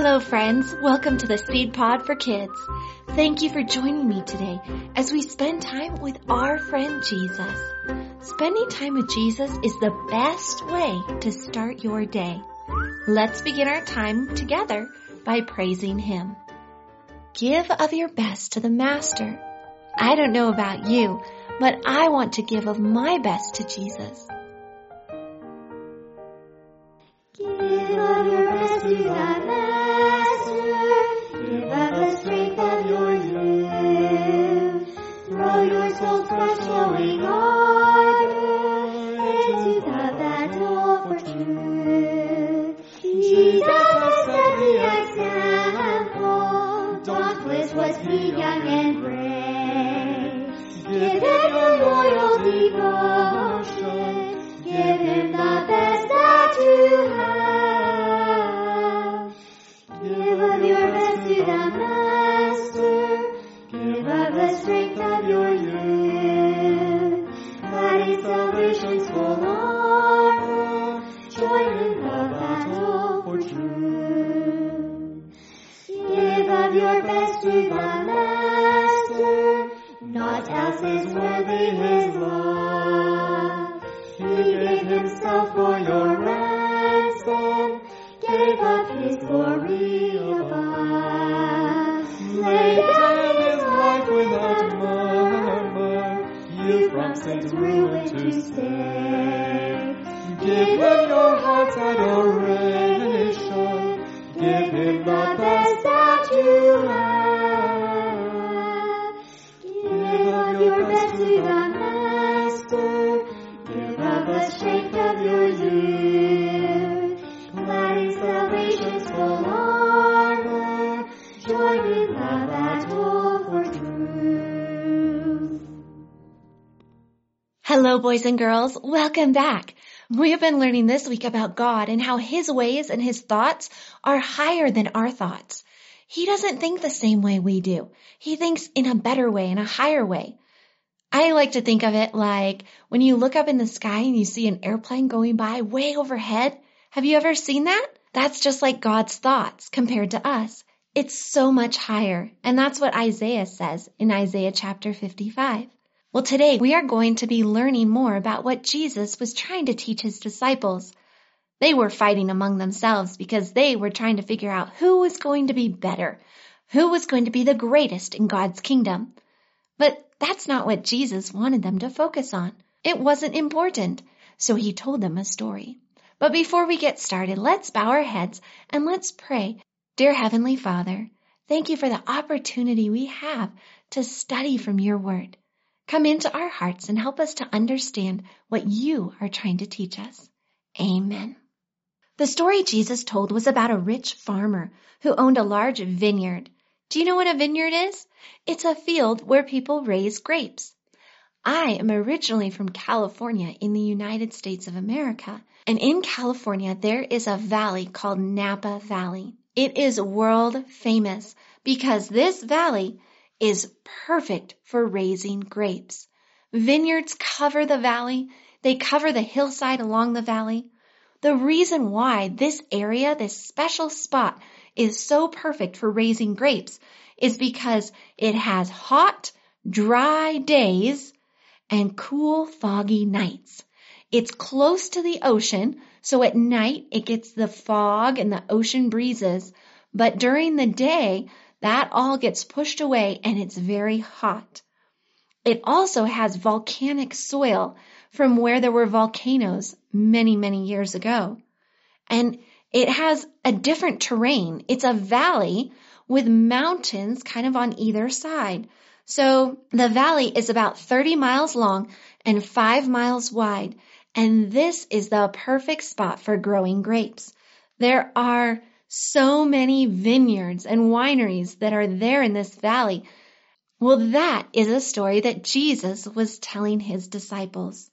Hello friends, welcome to the Seed Pod for Kids. Thank you for joining me today as we spend time with our friend Jesus. Spending time with Jesus is the best way to start your day. Let's begin our time together by praising Him. Give of your best to the Master. I don't know about you, but I want to give of my best to Jesus. Give of your best to the Master. Give of the strength of your youth. Throw your soul's fresh flowing ardor into the battle for truth. Jesus has set the example. Dauntless was he, young and brave. Give him your loyal devotion. Give him the best that you have. Give of your best to the Master. Give of the strength of your youth. Adding salvation's full armor. Join in the battle for truth. Give of your best to the Master. Naught else is worthy his love. He gave himself for your ransom, gave up his glory above. Lay down his life without murmur, you from sin's ruin to save. Give him your heart's adoration, give him the best that you have. Give of your best to the Master. Give of the strength of your youth. Clad salvation's full armor. Join in the battle for truth. Hello, boys and girls. Welcome back. We have been learning this week about God and how His ways and His thoughts are higher than our thoughts. He doesn't think the same way we do. He thinks in a better way, in a higher way. I like to think of it like when you look up in the sky and you see an airplane going by way overhead. Have you ever seen that? That's just like God's thoughts compared to us. It's so much higher. And that's what Isaiah says in Isaiah chapter 55. Well, today we are going to be learning more about what Jesus was trying to teach His disciples. They were fighting among themselves because they were trying to figure out who was going to be better, who was going to be the greatest in God's kingdom. But that's not what Jesus wanted them to focus on. It wasn't important, so He told them a story. But before we get started, let's bow our heads and let's pray. Dear Heavenly Father, thank you for the opportunity we have to study from your word. Come into our hearts and help us to understand what you are trying to teach us. Amen. The story Jesus told was about a rich farmer who owned a large vineyard. Do you know what a vineyard is? It's a field where people raise grapes. I am originally from California in the United States of America. And in California, there is a valley called Napa Valley. It is world famous because this valley is perfect for raising grapes. Vineyards cover the valley. They cover the hillside along the valley. The reason why this area, this special spot, is so perfect for raising grapes is because it has hot, dry days and cool, foggy nights. It's close to the ocean, so at night it gets the fog and the ocean breezes, but during the day, that all gets pushed away and it's very hot. It also has volcanic soil from where there were volcanoes many, many years ago. And it has a different terrain. It's a valley with mountains kind of on either side. So the valley is about 30 miles long and 5 miles wide. And this is the perfect spot for growing grapes. There are so many vineyards and wineries that are there in this valley. Well, that is a story that Jesus was telling His disciples.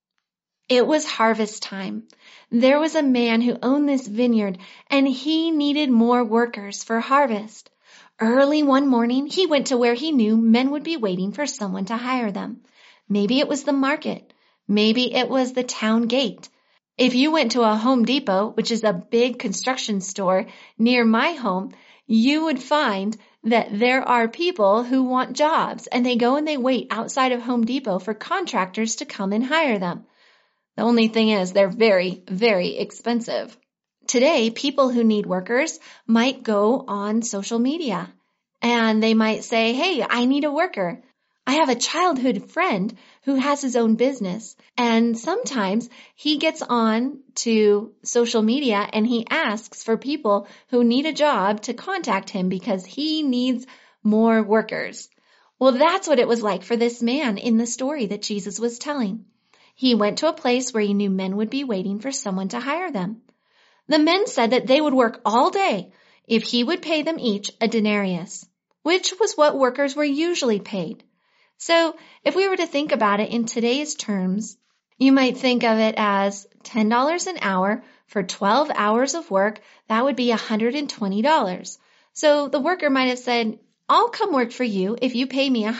It was harvest time. There was a man who owned this vineyard, and he needed more workers for harvest. Early one morning, he went to where he knew men would be waiting for someone to hire them. Maybe it was the market. Maybe it was the town gate. If you went to a Home Depot, which is a big construction store near my home, you would find that there are people who want jobs, and they go and they wait outside of Home Depot for contractors to come and hire them. The only thing is they're very, very expensive. Today, people who need workers might go on social media and they might say, hey, I need a worker. I have a childhood friend who has his own business, and sometimes he gets on to social media and he asks for people who need a job to contact him because he needs more workers. Well, that's what it was like for this man in the story that Jesus was telling. He went to a place where he knew men would be waiting for someone to hire them. The men said that they would work all day if he would pay them each a denarius, which was what workers were usually paid. So if we were to think about it in today's terms, you might think of it as $10 an hour for 12 hours of work. That would be $120. So the worker might have said, I'll come work for you if you pay me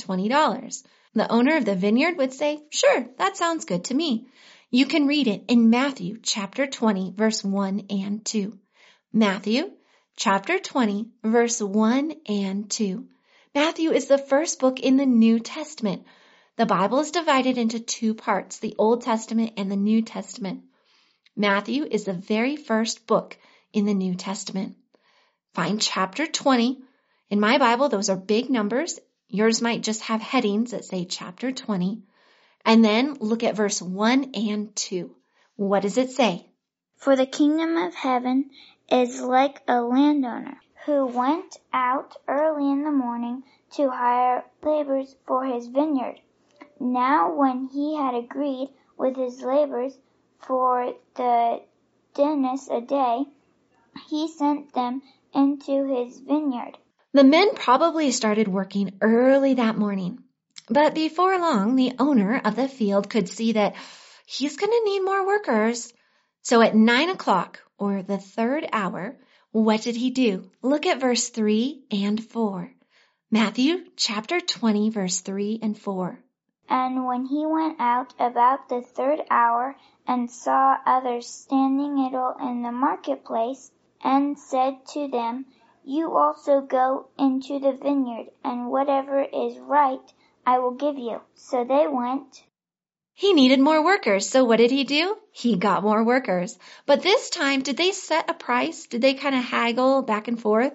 $120. The owner of the vineyard would say, sure, that sounds good to me. You can read it in Matthew chapter 20, verse 1 and 2. Matthew chapter 20, verse 1 and 2. Matthew is the first book in the New Testament. The Bible is divided into two parts, the Old Testament and the New Testament. Matthew is the very first book in the New Testament. Find chapter 20. In my Bible, those are big numbers. Yours might just have headings that say chapter 20. And then look at verse 1 and 2. What does it say? For the kingdom of heaven is like a landowner who went out early in the morning to hire laborers for his vineyard. Now when he had agreed with his laborers for the denarius a day, he sent them into his vineyard. The men probably started working early that morning. But before long, the owner of the field could see that he's going to need more workers. So at 9 o'clock, or the third hour, what did he do? Look at verse 3 and 4. Matthew chapter 20, verse 3 and 4. And when he went out about the third hour and saw others standing idle in the marketplace, and said to them, You also go into the vineyard, and whatever is right I will give you. So they went. He needed more workers, so what did he do? He got more workers. But this time, did they set a price? Did they kind of haggle back and forth?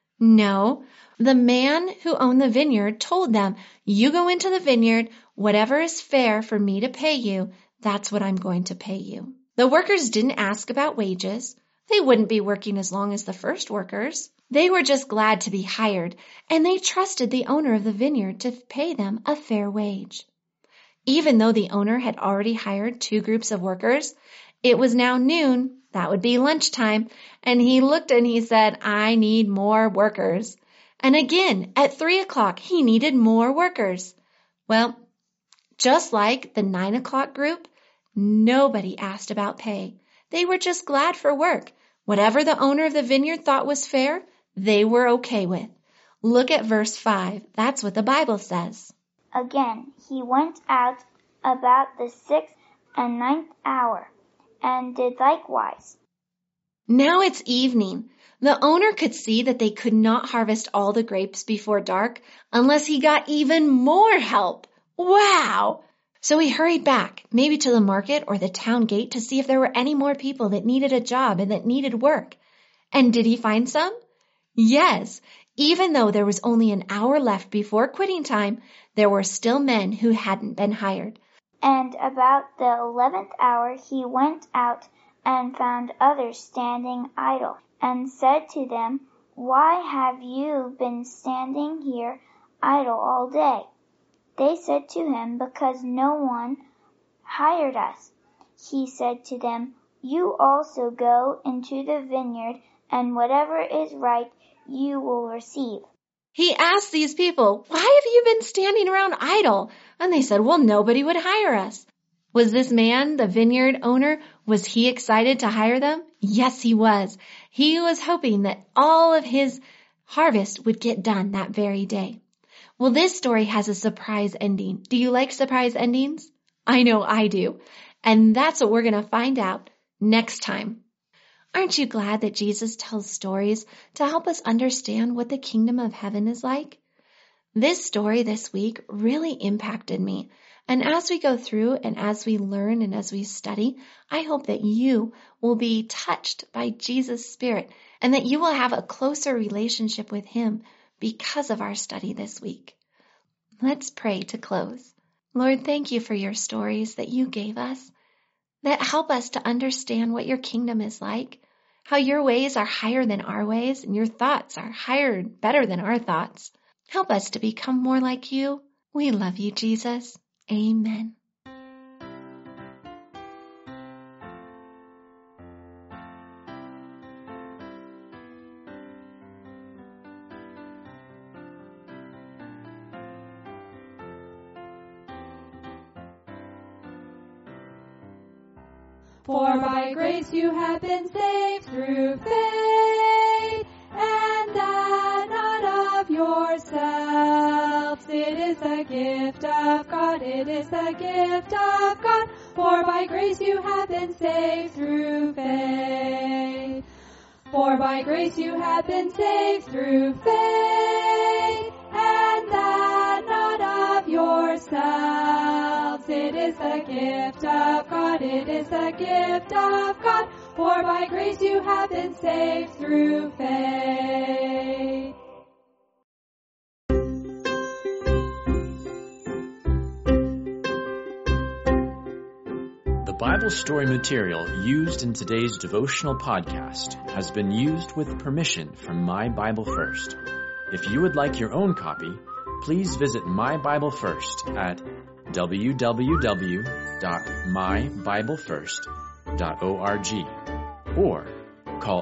No. The man who owned the vineyard told them, you go into the vineyard, whatever is fair for me to pay you, that's what I'm going to pay you. The workers didn't ask about wages. They wouldn't be working as long as the first workers. They were just glad to be hired, and they trusted the owner of the vineyard to pay them a fair wage. Even though the owner had already hired 2 groups of workers, it was now noon, that would be lunchtime, and he looked and he said, I need more workers. And again, at 3 o'clock, he needed more workers. Well, just like the 9 o'clock group, nobody asked about pay. They were just glad for work. Whatever the owner of the vineyard thought was fair, they were okay with. Look at verse 5. That's what the Bible says. Again, he went out about the 6th and 9th hour, and did likewise. Now it's evening. The owner could see that they could not harvest all the grapes before dark unless he got even more help. Wow! So he hurried back, maybe to the market or the town gate, to see if there were any more people that needed a job and that needed work. And did he find some? Yes. Even though there was only an hour left before quitting time, there were still men who hadn't been hired. And about the 11th hour he went out and found others standing idle, and said to them, Why have you been standing here idle all day? They said to him, Because no one hired us. He said to them, You also go into the vineyard, and whatever is right you will receive. He asked these people, Why have you been standing around idle? And they said, Well, nobody would hire us. Was this man, the vineyard owner, was he excited to hire them? Yes, he was. He was hoping that all of his harvest would get done that very day. Well, this story has a surprise ending. Do you like surprise endings? I know I do. And that's what we're going to find out next time. Aren't you glad that Jesus tells stories to help us understand what the kingdom of heaven is like? This story this week really impacted me. And as we go through and as we learn and as we study, I hope that you will be touched by Jesus' Spirit and that you will have a closer relationship with Him because of our study this week. Let's pray to close. Lord, thank you for your stories that you gave us that help us to understand what your kingdom is like, how your ways are higher than our ways and your thoughts are higher and better than our thoughts. Help us to become more like you. We love you, Jesus. Amen. For by grace you have been saved through faith, and that not of yourselves. It is the gift of God, it is the gift of God. For by grace you have been saved through faith. For by grace you have been saved through faith, and that not of yourselves. It is the gift of God, it is the gift of God. For by grace you have been saved through faith. The Bible story material used in today's devotional podcast has been used with permission from My Bible First. If you would like your own copy, please visit My Bible First at www.mybiblefirst.org or call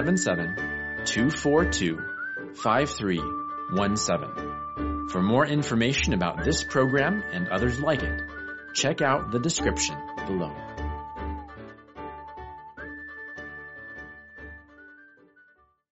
877-242-5317. For more information about this program and others like it, check out the description below.